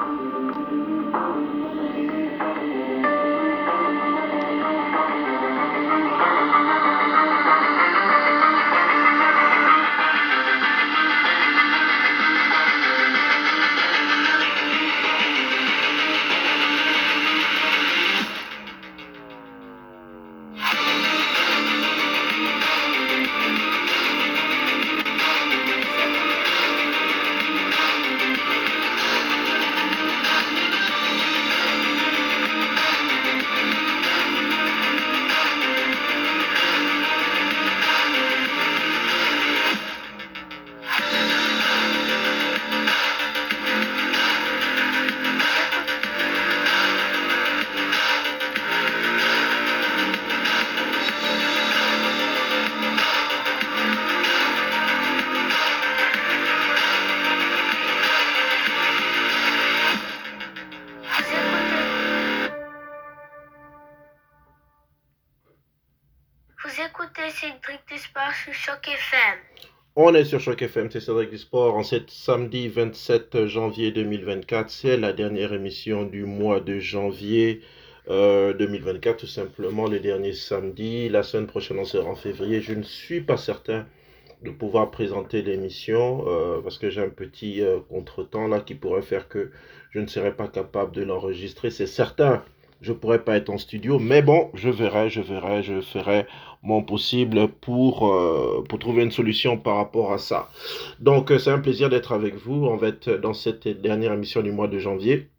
Vous écoutez Cédric du Sport sur Choc FM. On est sur Choc FM, c'est Cédric du Sport en ce samedi 27 janvier 2024. C'est la dernière émission du mois de janvier 2024, tout simplement le dernier samedi. La semaine prochaine, on sera en février. Je ne suis pas certain de pouvoir présenter l'émission parce que j'ai un petit contretemps là qui pourrait faire que je ne serai pas capable de l'enregistrer. C'est certain, je ne pourrai pas être en studio, mais bon, je ferai mon possible pour trouver une solution par rapport à ça. Donc, c'est un plaisir d'être avec vous. On va être dans cette dernière émission du mois de janvier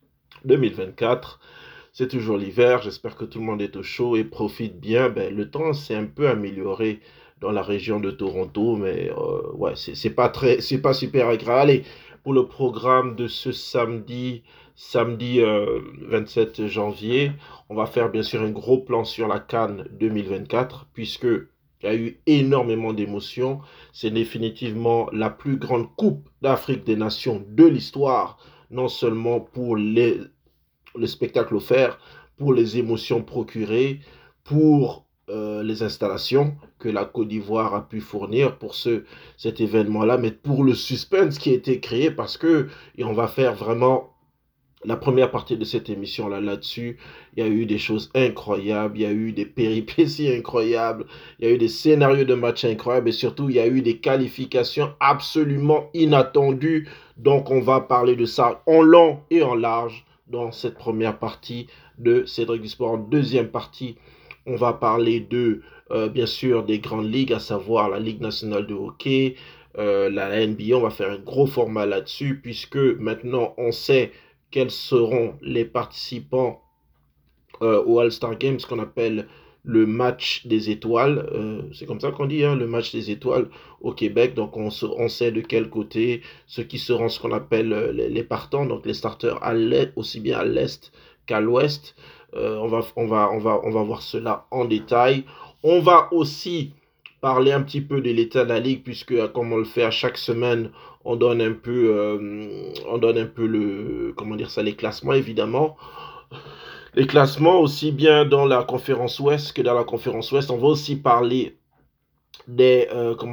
2024. C'est toujours l'hiver. J'espère que tout le monde est au chaud et profite bien. Le temps s'est un peu amélioré dans la région de Toronto, mais ouais, c'est pas super agréable. Allez, pour le programme de ce samedi 27 janvier, on va faire bien sûr un gros plan sur la CAN 2024, puisque il y a eu énormément d'émotions. C'est définitivement la plus grande coupe d'Afrique des Nations de l'histoire, non seulement pour le spectacle offert, pour les émotions procurées, pour les installations que la Côte d'Ivoire a pu fournir pour cet événement-là, mais pour le suspense qui a été créé parce que, et on va faire vraiment la première partie de cette émission-là, là-dessus, il y a eu des choses incroyables, il y a eu des péripéties incroyables, il y a eu des scénarios de matchs incroyables et surtout, il y a eu des qualifications absolument inattendues. Donc, on va parler de ça en long et en large dans cette première partie de Cédric du Sport. En deuxième partie, on va parler bien sûr, des grandes ligues, à savoir la Ligue nationale de hockey, la NBA. On va faire un gros format là-dessus puisque maintenant, on sait quels seront les participants au All-Star Games, ce qu'on appelle le match des étoiles. C'est comme ça qu'on dit, hein, le match des étoiles au Québec. Donc, on sait de quel côté, ceux qui seront ce qu'on appelle les partants, donc les starters à l'est, aussi bien à l'est qu'à l'ouest. On va voir cela en détail. On va aussi parler un petit peu de l'état de la ligue, puisque comme on le fait à chaque semaine, on donne un peu les classements évidemment. Les classements aussi bien dans la conférence Ouest que dans la conférence Ouest. On va aussi parler des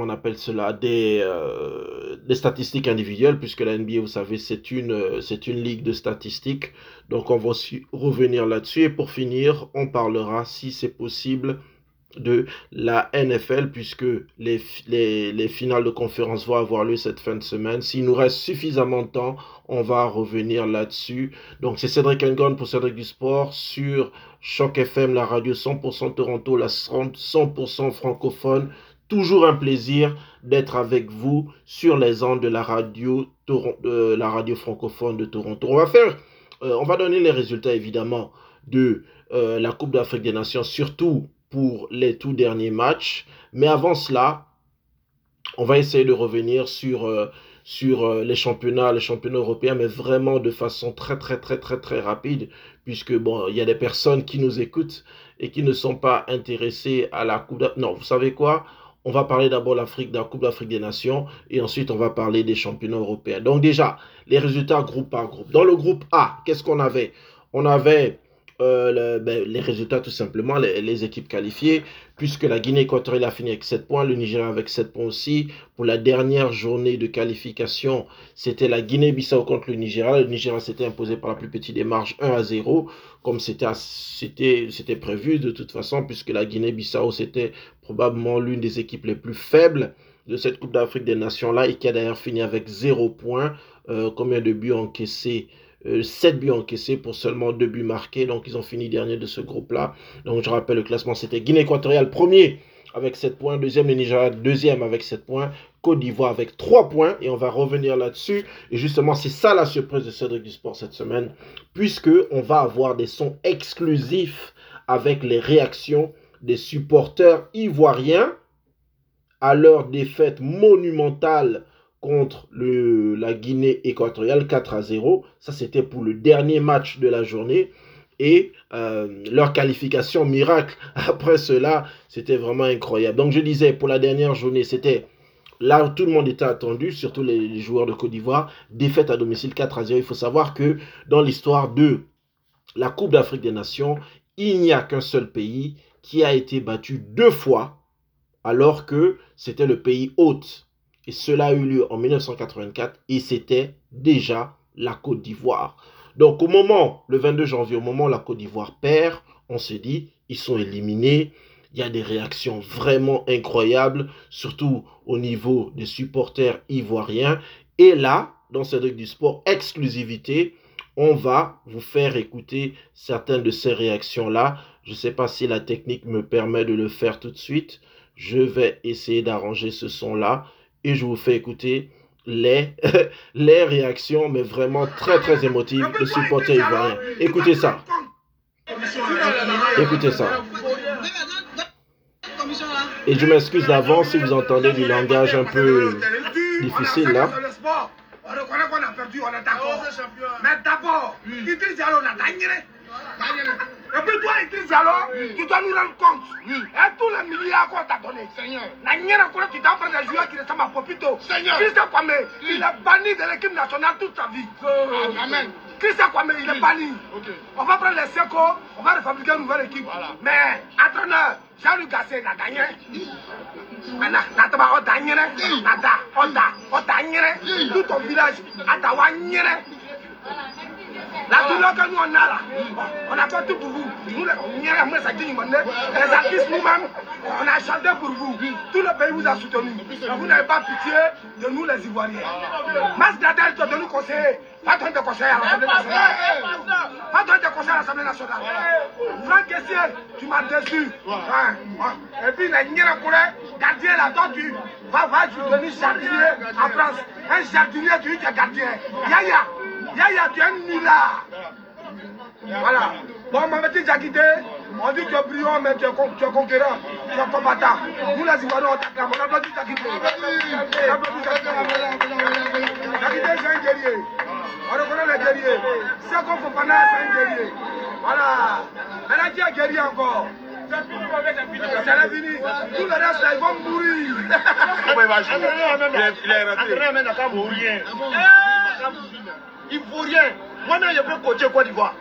statistiques individuelles, puisque la NBA, vous savez, c'est une ligue de statistiques. Donc on va aussi revenir là-dessus. Et pour finir, on parlera, si c'est possible, de la NFL, puisque les finales de conférence vont avoir lieu cette fin de semaine. S'il nous reste suffisamment de temps, on va revenir là-dessus. Donc c'est Cédric Ngon pour Cédric du Sport sur Choc FM, la radio 100% Toronto, la 100% francophone. Toujours un plaisir d'être avec vous sur les ondes de la radio francophone de Toronto. On va donner les résultats évidemment de la Coupe d'Afrique des Nations, surtout pour les tout derniers matchs. Mais avant cela, on va essayer de revenir sur les championnats européens, mais vraiment de façon très rapide, puisque bon, il y a des personnes qui nous écoutent et qui ne sont pas intéressées à la Coupe d'Afrique. Non, vous savez quoi? On va parler d'abord de la Coupe d'Afrique des Nations et ensuite on va parler des championnats européens. Donc déjà, les résultats groupe par groupe. Dans le groupe A, qu'est-ce qu'on avait? On avait les résultats tout simplement, les équipes qualifiées, puisque la Guinée équatoriale a fini avec 7 points, le Nigeria avec 7 points aussi. Pour la dernière journée de qualification, c'était la Guinée-Bissau contre le Nigeria. Le Nigeria s'était imposé par la plus petite des marges 1-0, comme c'était prévu de toute façon, puisque la Guinée-Bissau, c'était probablement l'une des équipes les plus faibles de cette Coupe d'Afrique des Nations-là, et qui a d'ailleurs fini avec 0 points. Combien de buts encaissés? 7 buts encaissés pour seulement 2 buts marqués. Donc, ils ont fini dernier de ce groupe-là. Donc, je rappelle, le classement, c'était Guinée équatoriale premier avec 7 points. Deuxième, le Nigeria, deuxième avec 7 points. Côte d'Ivoire avec 3 points. Et on va revenir là-dessus. Et justement, c'est ça la surprise de Cédric du Sport cette semaine. Puisqu'on va avoir des sons exclusifs avec les réactions des supporters ivoiriens à leur défaite monumentale contre la Guinée équatoriale 4-0. Ça, c'était pour le dernier match de la journée. Et leur qualification miracle après cela, c'était vraiment incroyable. Donc, je disais, pour la dernière journée, c'était là où tout le monde était attendu, surtout les joueurs de Côte d'Ivoire. Défaite à domicile 4-0. Il faut savoir que dans l'histoire de la Coupe d'Afrique des Nations, il n'y a qu'un seul pays qui a été battu 2 fois, alors que c'était le pays hôte. Et cela a eu lieu en 1984 et c'était déjà la Côte d'Ivoire. Donc au moment, le 22 janvier, au moment où la Côte d'Ivoire perd, on se dit, ils sont éliminés. Il y a des réactions vraiment incroyables, surtout au niveau des supporters ivoiriens. Et là, dans Cédric du Sport, exclusivité, on va vous faire écouter certaines de ces réactions-là. Je ne sais pas si la technique me permet de le faire tout de suite. Je vais essayer d'arranger ce son-là et je vous fais écouter les, les réactions, mais vraiment très très émotives de supporters ivoiriens. Écoutez ça. Écoutez ça. Et je m'excuse d'avance si vous entendez du langage un peu difficile là. On reconnaît qu'on a perdu, on est d'accord. Mais d'abord, Idriss Diallo, on a gagné. Et puis toi, Idriss Diallo, tu dois nous rendre compte. Et tous les milliards qu'on t'a donné. Seigneur. Tu t'en prends des joueurs qui ressemblent à Popito. Seigneur. Christian Kwame, il est banni de l'équipe nationale toute sa vie. Amen. Christian Kwame, il est banni. On va prendre les Seco, on va refabriquer une nouvelle équipe. Mais, entraîneur, Jean-Luc Gasset, il a gagné. Tout ton village, la douleur que nous on a là, on a fait tout pour vous. Nous les artistes nous-mêmes, on a chanté pour vous. Tout le pays vous a soutenu. Vous n'avez pas pitié de nous les Ivoiriens. Mas Gradel te donne conseiller. Pas donner de conseil à l'Assemblée nationale. Pas donner de conseil à l'Assemblée nationale. Franck Kessier, tu m'as déçu. Et puis les Nyérakoulé, gardien là, toi tu vas devenir jardinier en France. Un jardinier, tu es gardien. Yaya, tu es un nulard. Voilà. Bon, on m'a dit Jakité, on dit que tu es brillant, mais tu es conquérant, tu es combattant. Nous les Ivoiriens, on t'acclame. On applaudit Jakité. Jakité, c'est un guerrier. On reconnaît les guerriers. C'est qu'on Fofana, c'est un guerrier. Voilà. Elle a dit un guerrier encore. C'est fini. Tout le reste, là, ils vont mourir. Il est rentré. Il ne faut rien. Moi-même, je peux coacher Côte d'Ivoire.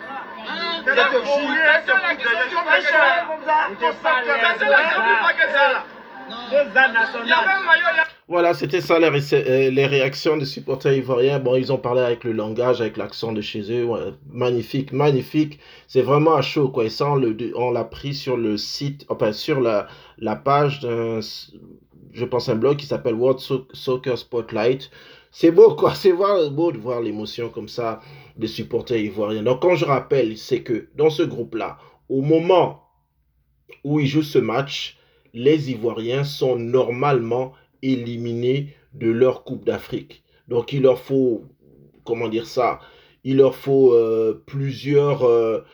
Voilà, c'était ça les réactions des supporters ivoiriens. Bon, ils ont parlé avec le langage, avec l'accent de chez eux. Ouais, magnifique, magnifique. C'est vraiment à chaud, quoi. Et ça, on l'a pris sur le site, enfin, sur la page d'un, je pense, un blog qui s'appelle World Soccer Spotlight. C'est beau, quoi. C'est beau de voir l'émotion comme ça des supporters ivoiriens. Donc, quand je rappelle, c'est que dans ce groupe-là, au moment où ils jouent ce match, les Ivoiriens sont normalement éliminés de leur Coupe d'Afrique. Donc, il leur faut, comment dire ça, il leur faut plusieurs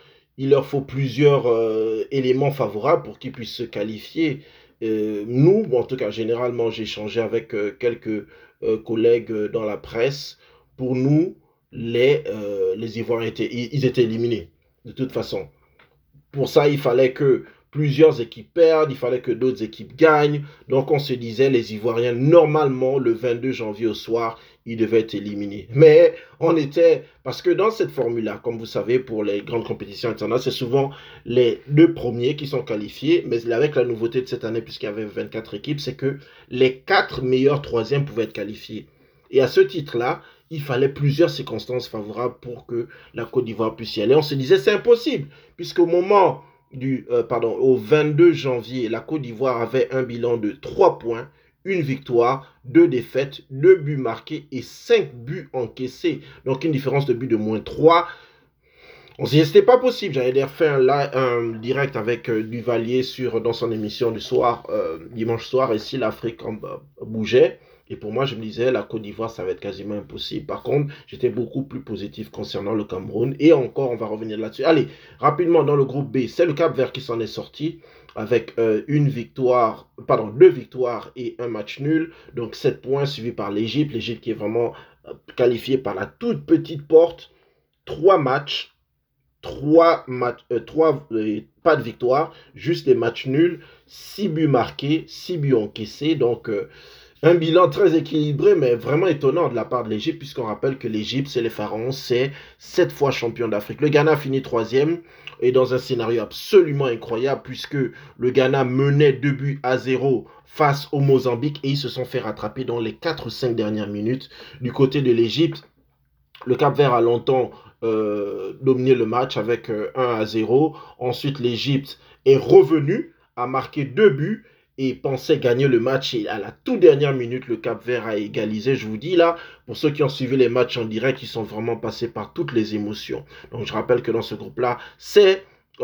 éléments favorables pour qu'ils puissent se qualifier. Nous, en tout cas, généralement, j'ai échangé avec quelques collègues dans la presse. Pour nous, les Ivoiriens ils étaient éliminés, de toute façon. Pour ça, il fallait que plusieurs équipes perdent, il fallait que d'autres équipes gagnent. Donc, on se disait, les Ivoiriens, normalement, le 22 janvier au soir, il devait être éliminé. Mais on était, parce que dans cette formule-là, comme vous savez, pour les grandes compétitions internationales, c'est souvent les 2 premiers qui sont qualifiés, mais avec la nouveauté de cette année, puisqu'il y avait 24 équipes, c'est que les 4 meilleurs troisièmes pouvaient être qualifiés. Et à ce titre-là, il fallait plusieurs circonstances favorables pour que la Côte d'Ivoire puisse y aller. On se disait, c'est impossible, puisqu'au moment au 22 janvier, la Côte d'Ivoire avait un bilan de 3 points, 1 victoire, 2 défaites, 2 buts marqués et 5 buts encaissés. Donc une différence de but de moins 3. On s'est dit, c'était pas possible. J'avais d'ailleurs fait un direct avec Duvalier dans son émission du soir, dimanche soir, et si l'Afrique bougeait. Et pour moi, je me disais, la Côte d'Ivoire, ça va être quasiment impossible. Par contre, j'étais beaucoup plus positif concernant le Cameroun. Et encore, on va revenir là-dessus. Allez, rapidement, dans le groupe B, c'est le Cap-Vert qui s'en est sorti avec 2 victoires et 1 match nul. Donc 7 points, suivi par l'Égypte. L'Égypte qui est vraiment qualifiée par la toute petite porte. 3 matchs. Pas de victoire, juste des matchs nuls, 6 buts marqués, 6 buts encaissés. Donc, un bilan très équilibré, mais vraiment étonnant de la part de l'Égypte, puisqu'on rappelle que l'Égypte, c'est les Pharaons, c'est 7 fois champion d'Afrique. Le Ghana finit 3e, et dans un scénario absolument incroyable, puisque le Ghana menait 2-0 face au Mozambique, et ils se sont fait rattraper dans les 4-5 dernières minutes. Du côté de l'Égypte, le Cap-Vert a longtemps dominé le match avec 1-0. Ensuite, l'Égypte est revenue, a marqué 2 buts et pensait gagner le match. Et à la toute dernière minute, le Cap-Vert a égalisé. Je vous dis là, pour ceux qui ont suivi les matchs en direct, ils sont vraiment passés par toutes les émotions. Donc je rappelle que dans ce groupe-là, c'est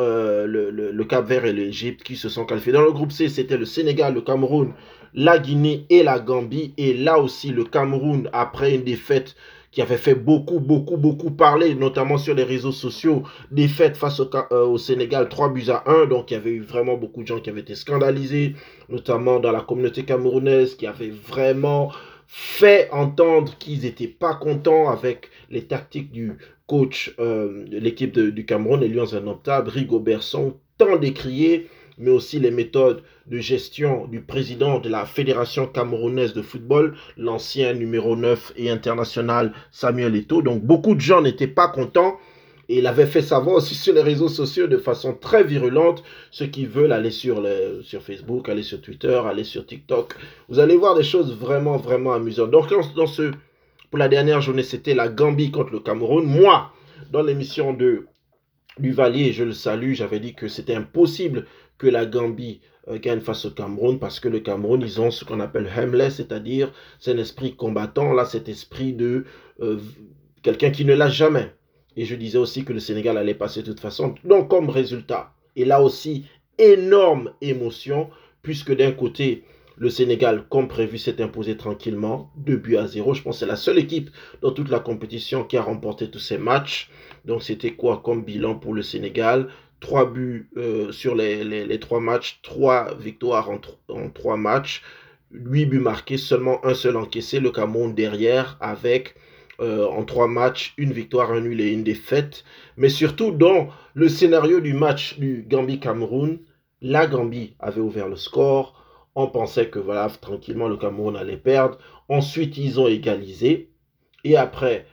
le Cap-Vert et l'Égypte qui se sont qualifiés. Dans le groupe C, c'était le Sénégal, le Cameroun, la Guinée et la Gambie. Et là aussi, le Cameroun, après une défaite qui avait fait beaucoup parler, notamment sur les réseaux sociaux, défaite face au Sénégal, 3-1. Donc, il y avait eu vraiment beaucoup de gens qui avaient été scandalisés, notamment dans la communauté camerounaise, qui avaient vraiment fait entendre qu'ils n'étaient pas contents avec les tactiques du coach de l'équipe du Cameroun, les Lions Indomptables, Rigobert Song, tant décrié, mais aussi les méthodes de gestion du président de la Fédération camerounaise de football, l'ancien numéro 9 et international Samuel Eto'o. Donc beaucoup de gens n'étaient pas contents et il avait fait savoir aussi sur les réseaux sociaux de façon très virulente ceux qui veulent aller sur Facebook, aller sur Twitter, aller sur TikTok. Vous allez voir des choses vraiment amusantes. Donc pour la dernière journée, c'était la Gambie contre le Cameroun. Moi, dans l'émission de Duvalier, je le salue, j'avais dit que c'était impossible que la Gambie gagne face au Cameroun parce que le Cameroun, ils ont ce qu'on appelle Hamless, c'est-à-dire c'est un esprit combattant, là cet esprit de quelqu'un qui ne lâche jamais. Et je disais aussi que le Sénégal allait passer de toute façon. Donc comme résultat, et là aussi, énorme émotion, puisque d'un côté, le Sénégal, comme prévu, s'est imposé tranquillement, 2-0. Je pense que c'est la seule équipe dans toute la compétition qui a remporté tous ces matchs. Donc c'était quoi comme bilan pour le Sénégal? 3 buts sur les 3 matchs, 3 victoires en 3 matchs, 8 buts marqués, seulement un seul encaissé. Le Cameroun derrière avec en 3 matchs, 1 victoire, 1 nul et 1 défaite. Mais surtout dans le scénario du match du Gambie-Cameroun, la Gambie avait ouvert le score. On pensait que voilà, tranquillement, le Cameroun allait perdre. Ensuite, ils ont égalisé. Et après,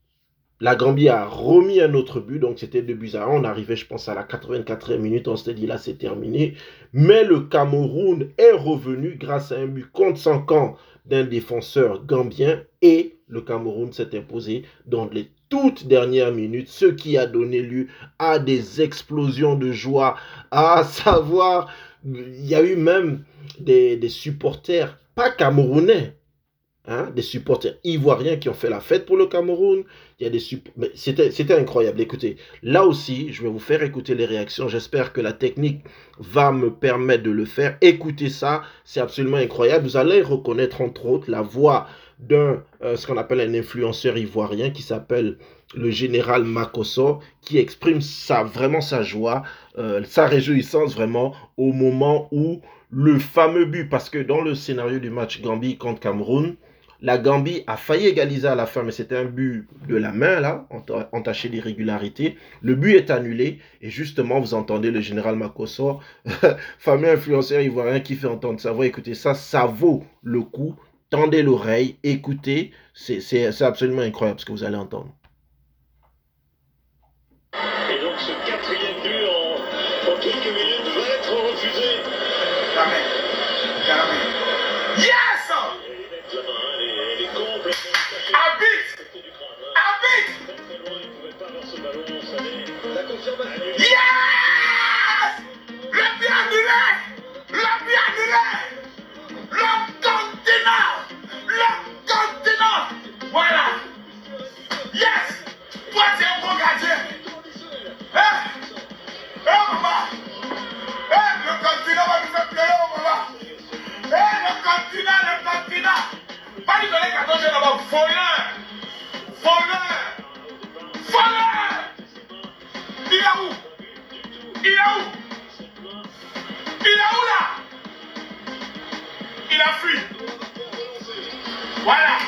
la Gambie a remis un autre but. Donc, c'était 2-1. On arrivait, je pense, à la 84e minute. On s'était dit, là, c'est terminé. Mais le Cameroun est revenu grâce à un but contre son camp d'un défenseur gambien. Et le Cameroun s'est imposé dans les toutes dernières minutes, ce qui a donné lieu à des explosions de joie. À savoir, il y a eu même des supporters, pas camerounais, hein, des supporters ivoiriens qui ont fait la fête pour le Cameroun. Il y a mais c'était incroyable. Écoutez, là aussi, je vais vous faire écouter les réactions. J'espère que la technique va me permettre de le faire. Écoutez ça, c'est absolument incroyable. Vous allez reconnaître entre autres la voix d'un, ce qu'on appelle un influenceur ivoirien qui s'appelle le général Makosso, qui exprime vraiment sa joie, sa réjouissance vraiment au moment où le fameux but, parce que dans le scénario du match Gambie contre Cameroun, la Gambie a failli égaliser à la fin, mais c'était un but de la main, là, entaché d'irrégularité. Le but est annulé, et justement, vous entendez le général Makosso, fameux influenceur ivoirien qui fait entendre sa voix. Écoutez, ça vaut le coup. tendez l'oreille, écoutez, c'est absolument incroyable ce que vous allez entendre. Et donc ce quatrième but en quelques minutes va être refusé. Jamais. Jamais. Yes! Elle est complètement Arbitre! Arbitre! très loin, il ne pouvait pas avoir ce ballon, on savait. La confirmation. Yes! Le but annulé! Le but annulé! Le continent! Le continent! Voilà! Yes! Toi, tu es un bon gardien! Hein? Hein, maman? Hein, le continent va nous faire pleurer, maman! Hein, le continent, le continent! Pas lui donner 14 jours là-bas, voleur! Voleur! Voleur! Il est où? Il est où? Il est où là? Il a fui. Voilà.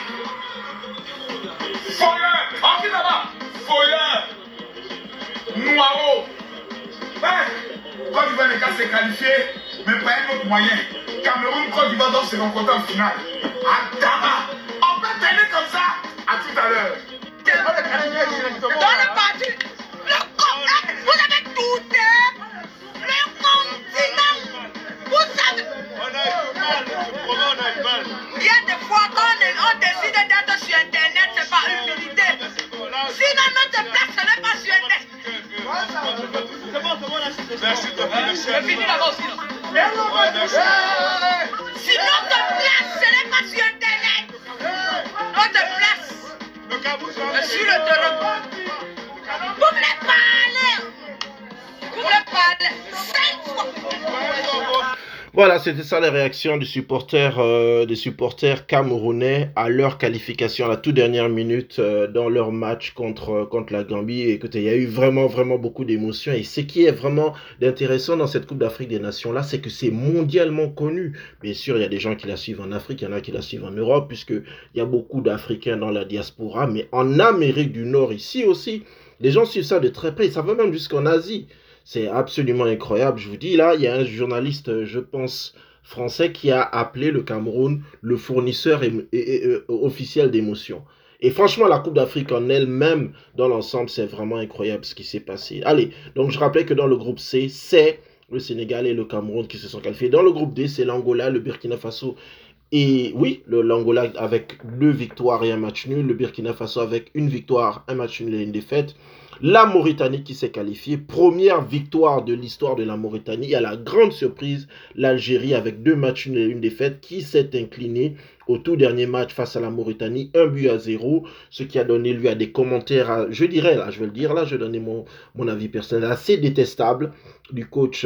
Voleur. En qui là-bas? Voleur. Noiro. Hein? Côte d'Ivoire n'est qu'à se qualifier, mais pas un autre moyen. Cameroun, Côte d'Ivoire doivent se rencontrer en finale. À Dama. On peut tenir comme ça. À tout à l'heure. Dans le parti, vous avez tout le continent. Vous savez, il y a des fois quand on décide d'être sur Internet, c'est pas humilité. Sinon, notre place, ce n'est pas sur Internet. C'est fini là-bas aussi. Si notre place, ce n'est pas sur Internet, notre place est sur le terrain. Vous voulez parler? Vous voulez parler 5 fois? Voilà, c'était ça les réactions des supporters camerounais à leur qualification à la toute dernière minute dans leur match contre la Gambie. Et écoutez, il y a eu vraiment beaucoup d'émotions. Et ce qui est vraiment intéressant dans cette Coupe d'Afrique des Nations là, c'est que c'est mondialement connu. Bien sûr, il y a des gens qui la suivent en Afrique, il y en a qui la suivent en Europe, puisqu'il y a beaucoup d'Africains dans la diaspora. Mais en Amérique du Nord, ici aussi, les gens suivent ça de très près. Ça va même jusqu'en Asie. C'est absolument incroyable. Je vous dis, là, il y a un journaliste, je pense, français qui a appelé le Cameroun le fournisseur officiel d'émotions. Et franchement, la Coupe d'Afrique en elle-même, dans l'ensemble, c'est vraiment incroyable ce qui s'est passé. Allez, donc je rappelais que dans le groupe C, c'est le Sénégal et le Cameroun qui se sont qualifiés. Dans le groupe D, c'est l'Angola, le Burkina Faso et oui, l'Angola avec 2 victoires et un match nul, le Burkina Faso avec 1 victoire, un match nul et une défaite. La Mauritanie qui s'est qualifiée, première victoire de l'histoire de la Mauritanie. À la grande surprise, l'Algérie avec 2 matchs nuls et une défaite qui s'est inclinée au tout dernier match face à la Mauritanie, 1-0, ce qui a donné lieu à des commentaires, je dirais, là, je vais le dire, là, je vais donner mon avis personnel, assez détestable du coach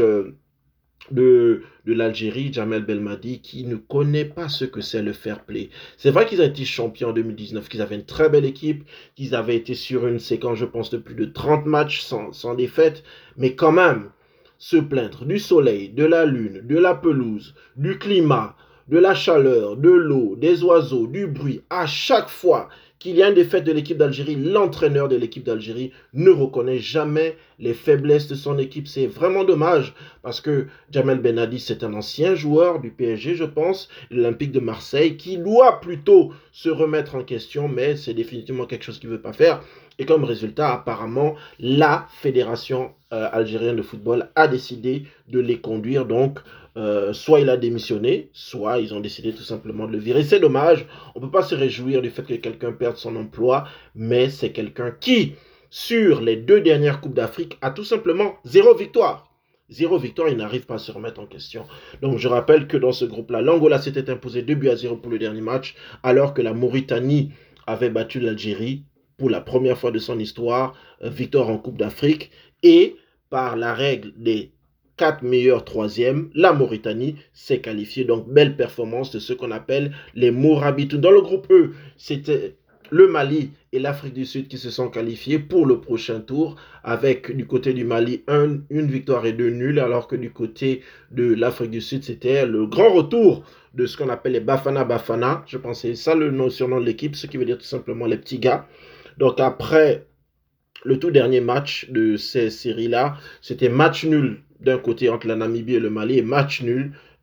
de l'Algérie, Jamel Belmadi, qui ne connaît pas ce que c'est le fair play. C'est vrai qu'ils ont été champions en 2019, qu'ils avaient une très belle équipe, qu'ils avaient été sur une séquence, je pense, de plus de 30 matchs sans défaite, mais quand même, se plaindre du soleil, de la lune, de la pelouse, du climat, de la chaleur, de l'eau, des oiseaux, du bruit, à chaque fois qu'il y a une défaite de l'équipe d'Algérie, l'entraîneur de l'équipe d'Algérie ne reconnaît jamais les faiblesses de son équipe. C'est vraiment dommage parce que Jamel Belmadi, c'est un ancien joueur du PSG, je pense, de l'Olympique de Marseille, qui doit plutôt se remettre en question, mais c'est définitivement quelque chose qu'il ne veut pas faire. Et comme résultat, apparemment, la fédération algérienne de football a décidé de les conduire. Donc, soit il a démissionné, soit ils ont décidé tout simplement de le virer. C'est dommage, on ne peut pas se réjouir du fait que quelqu'un perde son emploi, mais c'est quelqu'un qui, sur les 2 dernières Coupes d'Afrique, a tout simplement 0 victoire. 0 victoire, il n'arrive pas à se remettre en question. Donc je rappelle que dans ce groupe-là, l'Angola s'était imposé 2-0 pour le dernier match, alors que la Mauritanie avait battu l'Algérie pour la première fois de son histoire, victoire en Coupe d'Afrique, et par la règle des 4 meilleurs 3e, la Mauritanie s'est qualifiée. Donc, belle performance de ce qu'on appelle les Mourabitoun. Dans le groupe E, c'était le Mali et l'Afrique du Sud qui se sont qualifiés pour le prochain tour, avec du côté du Mali une victoire et 2 nuls, alors que du côté de l'Afrique du Sud, c'était le grand retour de ce qu'on appelle les Bafana Bafana. Je pense que c'est ça le surnom de l'équipe, ce qui veut dire tout simplement les petits gars. Donc, après le tout dernier match de ces séries-là, c'était match nul d'un côté entre la Namibie et le Mali, et match nul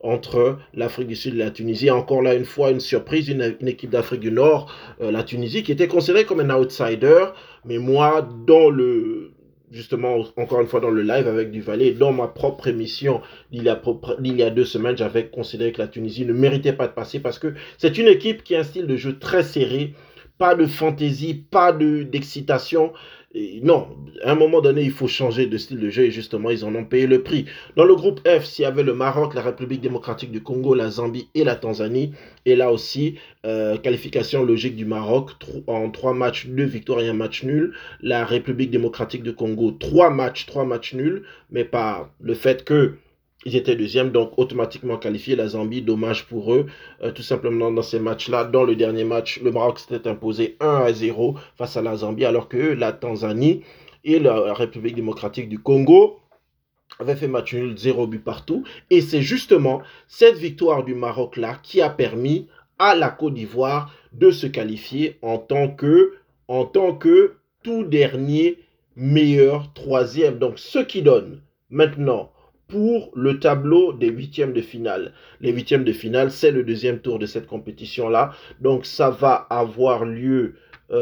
entre l'Afrique du Sud et la Tunisie. Encore là, une fois, une surprise, une équipe d'Afrique du Nord, la Tunisie, qui était considérée comme un outsider. Mais moi, justement, encore une fois dans le live avec Duvalet, dans ma propre émission d'il y a 2 semaines, j'avais considéré que la Tunisie ne méritait pas de passer parce que c'est une équipe qui a un style de jeu très serré, pas de fantaisie, pas d'excitation. Non, à un moment donné, il faut changer de style de jeu et justement, ils en ont payé le prix. Dans le groupe F, s'il y avait le Maroc, la République démocratique du Congo, la Zambie et la Tanzanie, et là aussi, qualification logique du Maroc, en 3 matchs, 2 victoires et 1 match nul. La République démocratique du Congo, 3 matchs nuls, mais pas le fait que ils étaient deuxième, donc automatiquement qualifiés. La Zambie, dommage pour eux. Tout simplement dans ces matchs-là, dans le dernier match, le Maroc s'était imposé 1-0 face à la Zambie, alors que la Tanzanie et la République démocratique du Congo avaient fait match nul, 0 but partout. Et c'est justement cette victoire du Maroc-là qui a permis à la Côte d'Ivoire de se qualifier en tant que tout dernier meilleur troisième. Donc ce qui donne maintenant pour le tableau des huitièmes de finale. Les huitièmes de finale, c'est le deuxième tour de cette compétition-là. Donc, ça va avoir lieu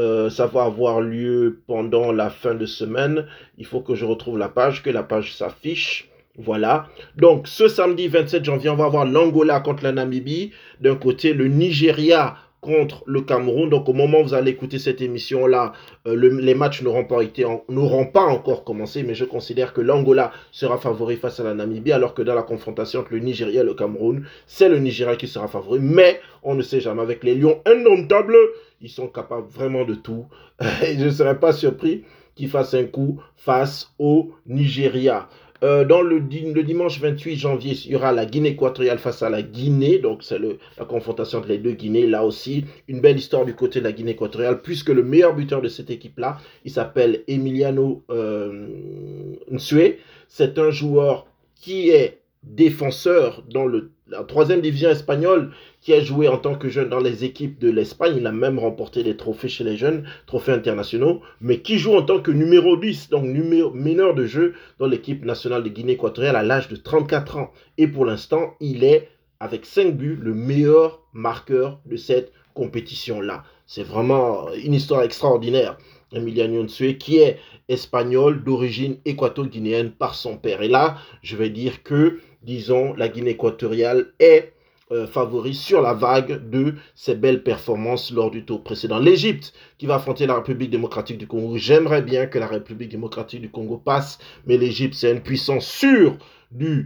pendant la fin de semaine. Il faut que je retrouve la page, que la page s'affiche. Voilà. Donc, ce samedi 27 janvier, on va avoir l'Angola contre la Namibie. D'un côté, le Nigeria contre le Cameroun. Donc, au moment où vous allez écouter cette émission-là, les matchs n'auront pas encore commencé, mais je considère que l'Angola sera favori face à la Namibie, alors que dans la confrontation entre le Nigeria et le Cameroun, c'est le Nigeria qui sera favori. Mais on ne sait jamais. Avec les Lions indomptables, ils sont capables vraiment de tout. Et je ne serais pas surpris qu'ils fassent un coup face au Nigeria. Dans le dimanche 28 janvier, il y aura la Guinée équatoriale face à la Guinée. Donc, c'est la confrontation entre les deux Guinées. Là aussi, une belle histoire du côté de la Guinée équatoriale, puisque le meilleur buteur de cette équipe-là, il s'appelle Emiliano Nsue. C'est un joueur qui est défenseur dans la 3e division espagnole, qui a joué en tant que jeune dans les équipes de l'Espagne. Il a même remporté des trophées chez les jeunes, trophées internationaux, mais qui joue en tant que numéro 10, donc meneur de jeu dans l'équipe nationale de Guinée équatoriale à l'âge de 34 ans. Et pour l'instant, il est, avec 5 buts, le meilleur marqueur de cette compétition-là. C'est vraiment une histoire extraordinaire. Emiliano Nsue, qui est espagnol d'origine équato-guinéenne par son père. Et là, je vais dire que, disons, la Guinée équatoriale est favori sur la vague de ses belles performances lors du tour précédent. L'Égypte qui va affronter la République démocratique du Congo. J'aimerais bien que la République démocratique du Congo passe, mais l'Égypte, c'est une puissance sûre du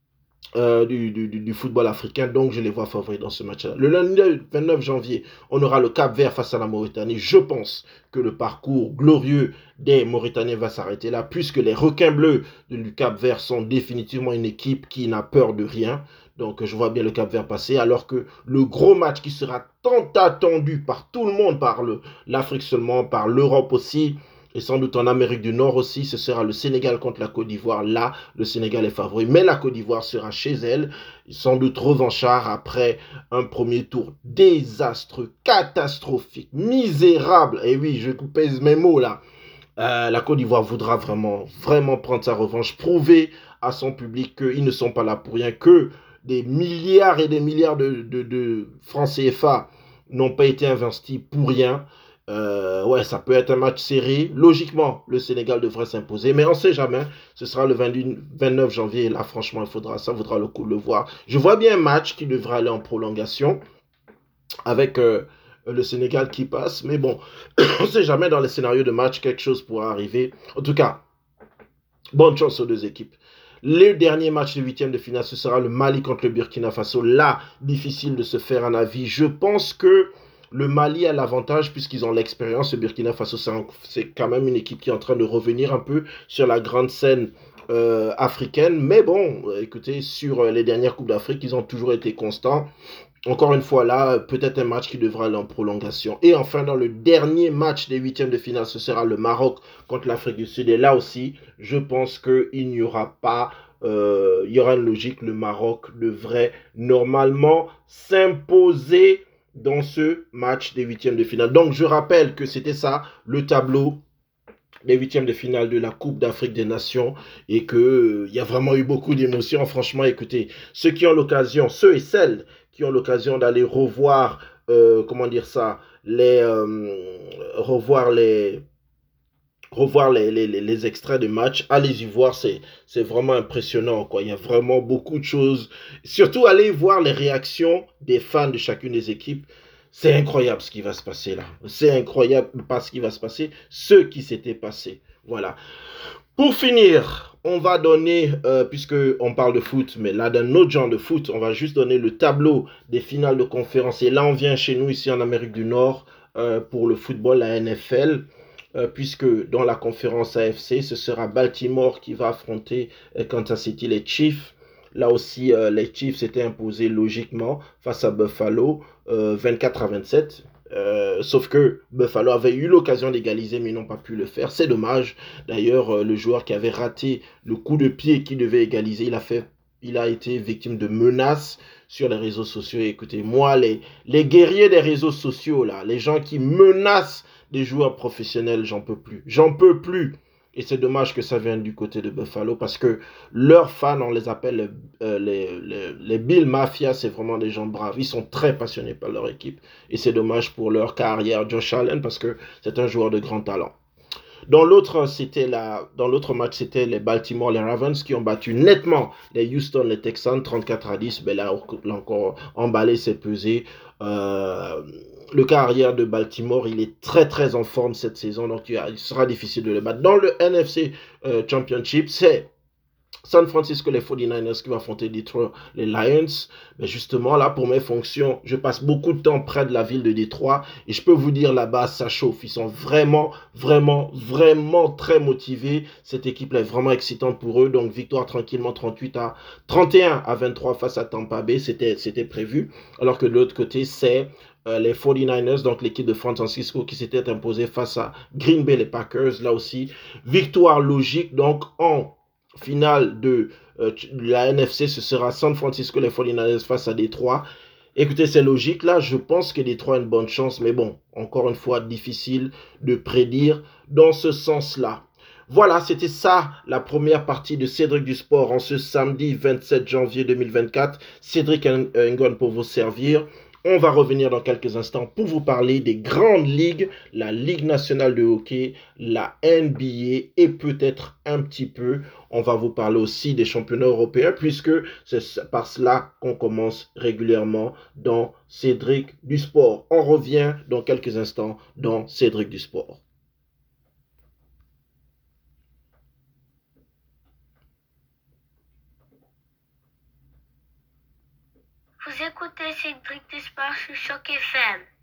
football africain, donc je les vois favoris dans ce match-là. Le lundi 29 janvier, on aura le Cap-Vert face à la Mauritanie. Je pense que le parcours glorieux des Mauritaniens va s'arrêter là, puisque les requins bleus du Cap-Vert sont définitivement une équipe qui n'a peur de rien. Donc je vois bien le Cap-Vert passer, alors que le gros match qui sera tant attendu par tout le monde, par l'Afrique seulement, par l'Europe aussi, et sans doute en Amérique du Nord aussi, ce sera le Sénégal contre la Côte d'Ivoire. Là, le Sénégal est favori, mais la Côte d'Ivoire sera chez elle, sans doute revanchard après un premier tour désastreux, catastrophique, misérable. Et oui, je pèse mes mots là. La Côte d'Ivoire voudra vraiment prendre sa revanche, prouver à son public qu'ils ne sont pas là pour rien, que des milliards et des milliards de francs CFA n'ont pas été investis pour rien. Ouais, ça peut être un match serré. Logiquement, le Sénégal devrait s'imposer, mais on ne sait jamais. Ce sera le 29 janvier. Et là, franchement, ça vaudra le coup de le voir. Je vois bien un match qui devrait aller en prolongation avec le Sénégal qui passe. Mais bon, on ne sait jamais, dans les scénarios de match, quelque chose pourra arriver. En tout cas, bonne chance aux deux équipes. Le dernier match de 8e de finale, ce sera le Mali contre le Burkina Faso. Là, difficile de se faire un avis. Je pense que le Mali a l'avantage puisqu'ils ont l'expérience. Le Burkina Faso, c'est quand même une équipe qui est en train de revenir un peu sur la grande scène africaine. Mais bon, écoutez, sur les dernières Coupes d'Afrique, ils ont toujours été constants. Encore une fois là, peut-être un match qui devra aller en prolongation. Et enfin, dans le dernier match des 8e de finale, ce sera le Maroc contre l'Afrique du Sud. Et là aussi, je pense qu'il n'y aura pas... il y aura une logique. Le Maroc devrait normalement s'imposer dans ce match des 8e de finale. Donc, je rappelle que c'était ça, le tableau les huitièmes de finale de la Coupe d'Afrique des Nations et que il y a vraiment eu beaucoup d'émotions. Franchement, écoutez, ceux qui ont l'occasion, ceux et celles qui ont l'occasion d'aller revoir, comment dire ça, revoir les extraits de match, allez-y voir, c'est vraiment impressionnant, quoi. Il y a vraiment beaucoup de choses. Surtout, allez voir les réactions des fans de chacune des équipes. C'est incroyable ce qui va se passer là. C'est incroyable pas ce qui va se passer, ce qui s'était passé. Voilà. Pour finir, on va donner, puisque on parle de foot, mais là d'un autre genre de foot, on va juste donner le tableau des finales de conférence. Et là, on vient chez nous ici en Amérique du Nord pour le football, la NFL. Puisque dans la conférence AFC, ce sera Baltimore qui va affronter Kansas City, les Chiefs. Là aussi, les Chiefs s'étaient imposés logiquement face à Buffalo, 24-27. Sauf que Buffalo avait eu l'occasion d'égaliser, mais ils n'ont pas pu le faire. C'est dommage. D'ailleurs, le joueur qui avait raté le coup de pied qui devait égaliser, il a été victime de menaces sur les réseaux sociaux. Et écoutez, moi, les guerriers des réseaux sociaux, là, les gens qui menacent des joueurs professionnels, j'en peux plus. J'en peux plus. Et c'est dommage que ça vienne du côté de Buffalo parce que leurs fans, on les appelle les Bill Mafia, c'est vraiment des gens braves. Ils sont très passionnés par leur équipe. Et c'est dommage pour leur carrière, Josh Allen, parce que c'est un joueur de grand talent. Dans l'autre match, c'était les Baltimore, les Ravens qui ont battu nettement les Houston, les Texans, 34-10. Ben là encore, emballé, c'est pesé. Le carrière de Baltimore, il est très très en forme cette saison, donc il sera difficile de le battre. Dans le NFC Championship, c'est San Francisco, les 49ers qui vont affronter Detroit, les Lions. Mais justement, là, pour mes fonctions, je passe beaucoup de temps près de la ville de Détroit. Et je peux vous dire, là-bas, ça chauffe. Ils sont vraiment, vraiment, vraiment très motivés. Cette équipe est vraiment excitante pour eux. Donc, victoire tranquillement, 31-23 face à Tampa Bay. C'était prévu. Alors que de l'autre côté, c'est les 49ers, donc l'équipe de San Francisco qui s'était imposée face à Green Bay, les Packers. Là aussi, victoire logique. Donc, en finale de la NFC, ce sera San Francisco, les 49ers face à Détroit. Écoutez, c'est logique. Là, je pense que Détroit a une bonne chance. Mais bon, encore une fois, difficile de prédire dans ce sens-là. Voilà, c'était ça, la première partie de Cédric du Sport en ce samedi 27 janvier 2024. Cédric Ngon pour vous servir. On va revenir dans quelques instants pour vous parler des grandes ligues, la Ligue nationale de hockey, la NBA et peut-être un petit peu, on va vous parler aussi des championnats européens puisque c'est par cela qu'on commence régulièrement dans Cédric du Sport. On revient dans quelques instants dans Cédric du Sport. Vous écoutez Cédric du Sport sur Choc FM.